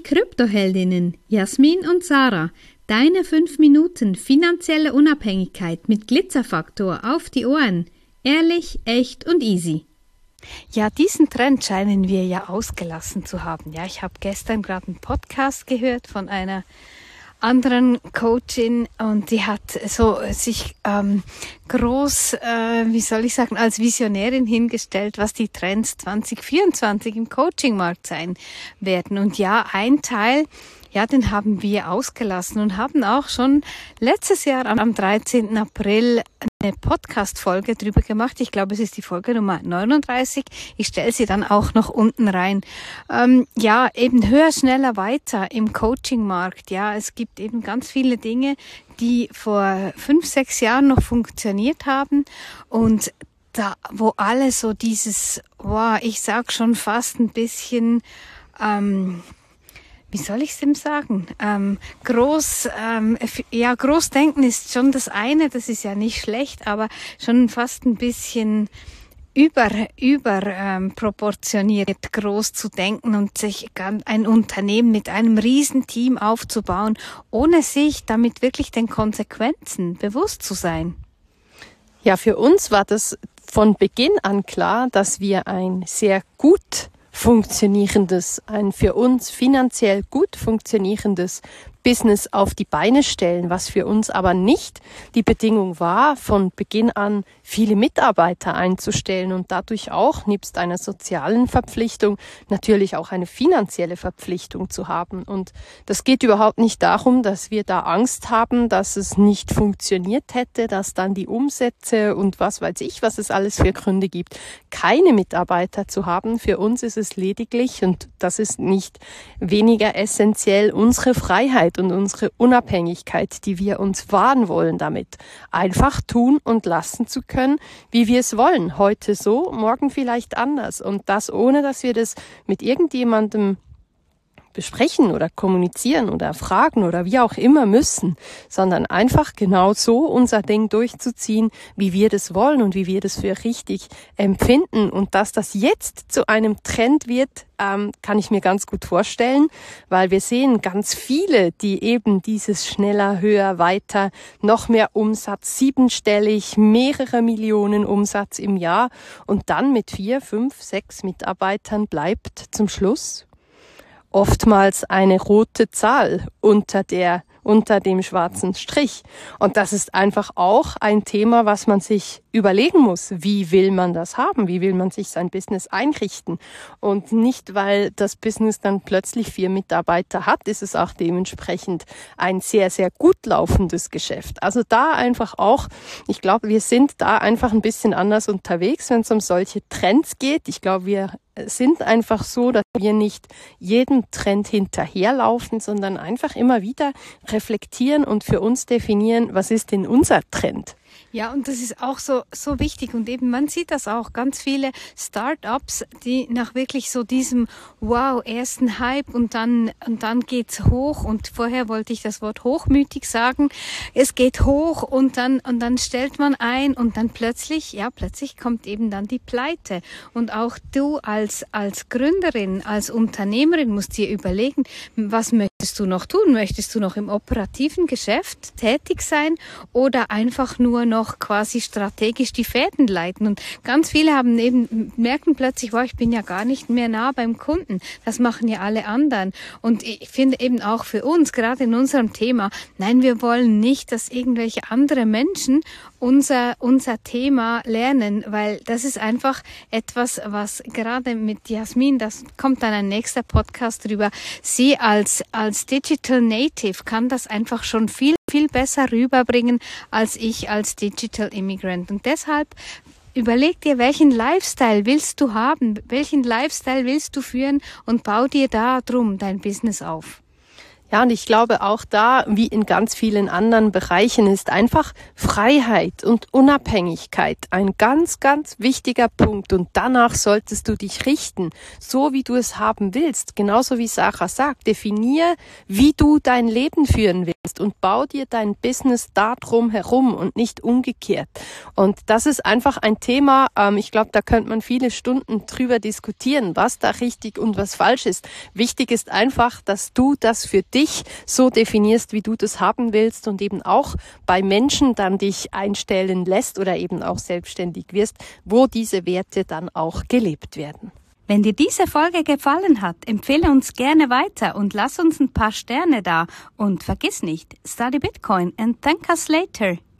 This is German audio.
Kryptoheldinnen Jasmin und Sarah, deine 5 Minuten finanzielle Unabhängigkeit mit Glitzerfaktor auf die Ohren. Ehrlich, echt und easy. Ja, diesen Trend scheinen wir ja ausgelassen zu haben. Ja, ich habe gestern gerade einen Podcast gehört von einer anderen Coachin und die hat so sich groß, als Visionärin hingestellt, was die Trends 2024 im Coachingmarkt sein werden. Und ja, ein Teil, ja, den haben wir ausgelassen und haben auch schon letztes Jahr am 13. April eine Podcast-Folge drüber gemacht. Ich glaube, es ist die Folge Nummer 39. Ich stelle sie dann auch noch unten rein. Ja, eben höher, schneller, weiter im Coaching-Markt. Ja, es gibt eben ganz viele Dinge, die vor 5, 6 Jahren noch funktioniert haben und da, wo alle so dieses, ich sag schon fast ein bisschen, wie soll ich es dem sagen? Großdenken ist schon das eine, das ist ja nicht schlecht, aber schon fast ein bisschen proportioniert groß zu denken und sich ein Unternehmen mit einem riesen Team aufzubauen, ohne sich damit wirklich den Konsequenzen bewusst zu sein. Ja, für uns war das von Beginn an klar, dass wir ein sehr gut funktionierendes, ein für uns finanziell gut funktionierendes Business auf die Beine stellen, was für uns aber nicht die Bedingung war, von Beginn an viele Mitarbeiter einzustellen und dadurch auch nebst einer sozialen Verpflichtung natürlich auch eine finanzielle Verpflichtung zu haben. Und das geht überhaupt nicht darum, dass wir da Angst haben, dass es nicht funktioniert hätte, dass dann die Umsätze und was weiß ich, was es alles für Gründe gibt, keine Mitarbeiter zu haben. Für uns ist es lediglich, und das ist nicht weniger essentiell, unsere Freiheit und unsere Unabhängigkeit, die wir uns wahren wollen damit, einfach tun und lassen zu können, wie wir es wollen. Heute so, morgen vielleicht anders. Und das ohne, dass wir das mit irgendjemandem besprechen oder kommunizieren oder fragen oder wie auch immer müssen, sondern einfach genau so unser Ding durchzuziehen, wie wir das wollen und wie wir das für richtig empfinden. Und dass das jetzt zu einem Trend wird, kann ich mir ganz gut vorstellen, weil wir sehen ganz viele, die eben dieses schneller, höher, weiter, noch mehr Umsatz, 7-stellig, mehrere Millionen Umsatz im Jahr und dann mit 4, 5, 6 Mitarbeitern bleibt zum Schluss oftmals eine rote Zahl unter dem schwarzen Strich. Und das ist einfach auch ein Thema, was man sich überlegen muss. Wie will man das haben? Wie will man sich sein Business einrichten? Und nicht, weil das Business dann plötzlich 4 Mitarbeiter hat, ist es auch dementsprechend ein sehr, sehr gut laufendes Geschäft. Also da einfach auch, ich glaube, wir sind da einfach ein bisschen anders unterwegs, wenn es um solche Trends geht. Ich glaube, wir sind einfach so, dass wir nicht jedem Trend hinterherlaufen, sondern einfach immer wieder reflektieren und für uns definieren, was ist denn unser Trend? Ja, und das ist auch so wichtig und eben man sieht das auch, ganz viele Start-ups, die nach wirklich so diesem ersten Hype und dann geht's hoch und vorher wollte ich das Wort hochmütig sagen, es geht hoch und dann stellt man ein und dann plötzlich kommt eben dann die Pleite und auch du als Gründerin, als Unternehmerin musst dir überlegen, was möchtest du noch tun? Möchtest du noch im operativen Geschäft tätig sein oder einfach nur noch quasi strategisch die Fäden leiten? Und ganz viele merken plötzlich, ich bin ja gar nicht mehr nah beim Kunden. Das machen ja alle anderen. Und ich finde eben auch für uns, gerade in unserem Thema, nein, wir wollen nicht, dass irgendwelche andere Menschen unser Thema lernen, weil das ist einfach etwas, was gerade mit Jasmin, das kommt dann ein nächster Podcast drüber, sie als Digital Native kann das einfach schon viel besser rüberbringen als ich als Digital Immigrant. Und deshalb überleg dir, welchen Lifestyle willst du haben, welchen Lifestyle willst du führen und bau dir da drum dein Business auf. Ja, und ich glaube auch da, wie in ganz vielen anderen Bereichen, ist einfach Freiheit und Unabhängigkeit ein ganz, ganz wichtiger Punkt. Und danach solltest du dich richten, so wie du es haben willst. Genauso wie Sarah sagt, definier, wie du dein Leben führen willst und bau dir dein Business darum herum und nicht umgekehrt. Und das ist einfach ein Thema, ich glaube, da könnte man viele Stunden drüber diskutieren, was da richtig und was falsch ist. Wichtig ist einfach, dass du das für dich so definierst, wie du das haben willst und eben auch bei Menschen dann dich einstellen lässt oder eben auch selbstständig wirst, wo diese Werte dann auch gelebt werden. Wenn dir diese Folge gefallen hat, empfehle uns gerne weiter und lass uns ein paar Sterne da. Und vergiss nicht, study Bitcoin and thank us later.